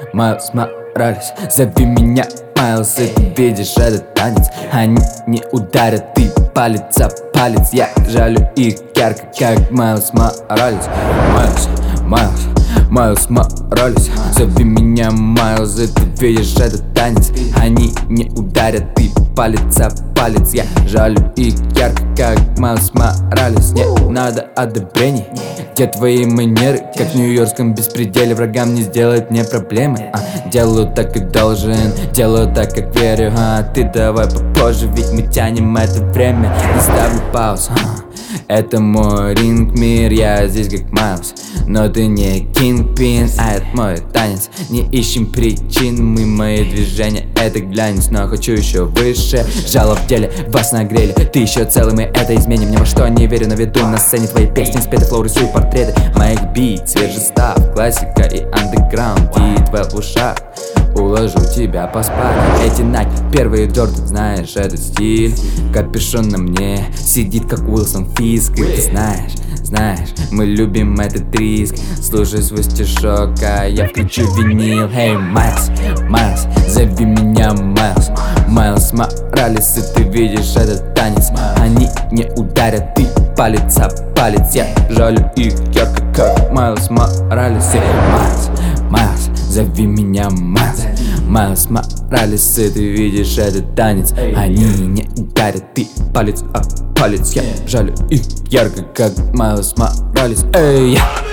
Майлз Моралес, зови меня Майлз, и ты видишь этот танец. Они не ударят, ты палец о палец. Я жалю их ярко, как Майлз Моралес. Майлз Моралес, зови меня Майлз, и ты видишь этот танец. Они не ударят, ты палец о палец. Я жалю их ярко, как Майлз Моралес. Не надо одобрений. Где твои манеры? Как в нью-йоркском беспределе. Врагам не сделать мне проблемы. Делаю так, как должен, делаю так, как верю. Ты давай попозже, ведь мы тянем это время. Не ставлю пауз. Это мой ринг, мир, я здесь как Майлз. Но ты не кингпин, а это мой танец. Не ищем причин, мы мои движения, это глянец. Но хочу еще выше, жало в деле, вас нагрели. Ты еще целый, мы это изменим. Ни во что не верю, на виду на сцене твои песни спеты, флоу, рисую портреты. Моих бит, свежий став, классика и андеграунд. И твоя в ушах, уложу тебя поспать. Эти Nike, первые Jordan, знаешь этот стиль. Капюшон на мне сидит, как Уилсон Фиск. И ты знаешь, мы любим этот риск. Слушай свой стишок, а я включу винил. Hey, Майлз, зови меня Майлз. Майлз Моралес, и ты видишь этот танец. Они не ударят, ты палец о палец. Я жалю их ярко, как Майлз Моралес. Майлз, зови меня Майлз. Майлз Моралес, и ты видишь этот танец. Они не ударят, ты палец о палец. Я жалю их ярко, как Майлз Моралес. Эй,